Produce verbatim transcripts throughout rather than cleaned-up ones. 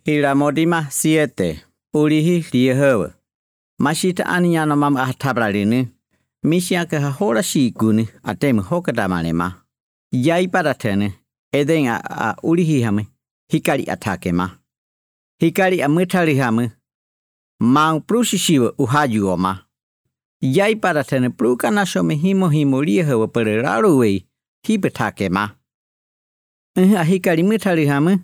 Hiramodima siete. Ulihi liehewe. Mashita aniano mam ahtabradini. Mishiake hahora shikuni atemu hokadamanema. Yai paratene. Eden a, a ulihi hame. Hikari atakema. Hikari amitari hame. Mang prushishiwe uhajuoma. Yai paratene pruka nashome himo himo liehewe pere raruwe. Hipetakema. Uh hikari mitari hame.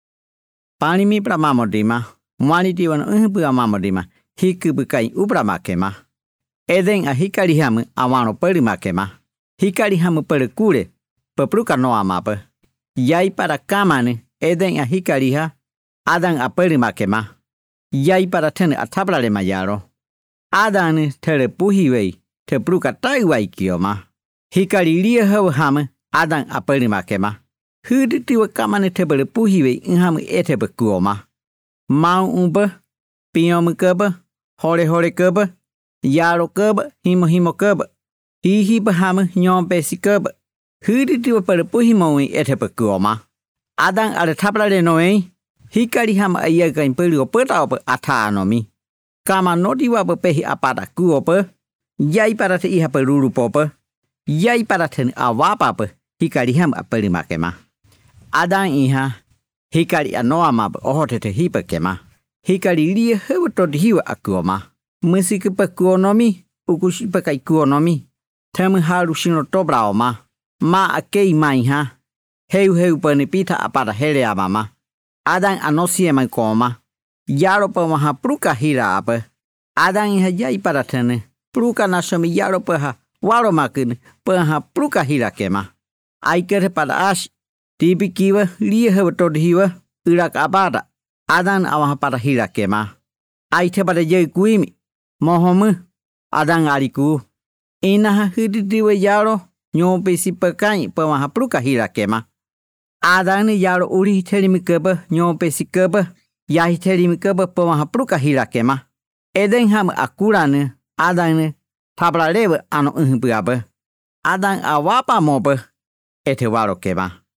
Pani mi pramamodima. Mwani diwan uh pramamodima. Hiku bukai ubramakema. Eden a hikari hamu awano perimakema. Hikari hamu perikure. Pepruka no amapa. Yai para kamane. Eden a hikari ha. Adan a perimakema. Yai para tene a tablare mayaro. Adan tere puhiwei. Te pruka taiwai kioma. Hikari lia hawa hamu. Adan a perimakema. Hudu tiwa kamane tebele puhiwei inhamu etebe kuoma. Mau umba. Piyomu keba. Hore hore keba. Yaro keba. Himo himo keba. Hi hiba hamu nyon besi keba. Hudu tiwa pere puhimowi etebe kuoma. Adan ada tablare noe. Hikari hamu ayaga imperi opera opa ata anomi. Kama noti wapa pehi apada kuopa. Yai para te iha peruru popa. Yai para te awapapa. Hikari hamu aperi makema. Adan iha. Hikari anoa maba ohotete hipa kema. Hikari lia hewa todi hiwa akuoma. Musiki pa kuonomi. Ukushi pa kai kuonomi. Temu haru shino tobra oma. Ma akei mai ha. Heu heu pa ni pita apada hele amama. Adan anosie mai koma. Yaro pa maha pruka hira apa. Adan iha yai para tene. Pruka nasomi yaro pa ha. Waro makini pa ha pruka hira kema. Aikere pada ash. Tibi kiwa lia hewa todi hiwa. Irak abada. Adan awaha para hira kema. Aite pada yai kuimi. Mohomu. Adan ariku. Inaha hididiwe yaro. Nyobe si pekai pemaha pruka hira kema. Adan yaro uri terimi keba. Nyobe si keba. Yahi terimi keba pemaha pruka hira kema. Eden ham akurane. Adan tabla lewe ano unhibu abe. Adan awapa mobe. Ete waro kema.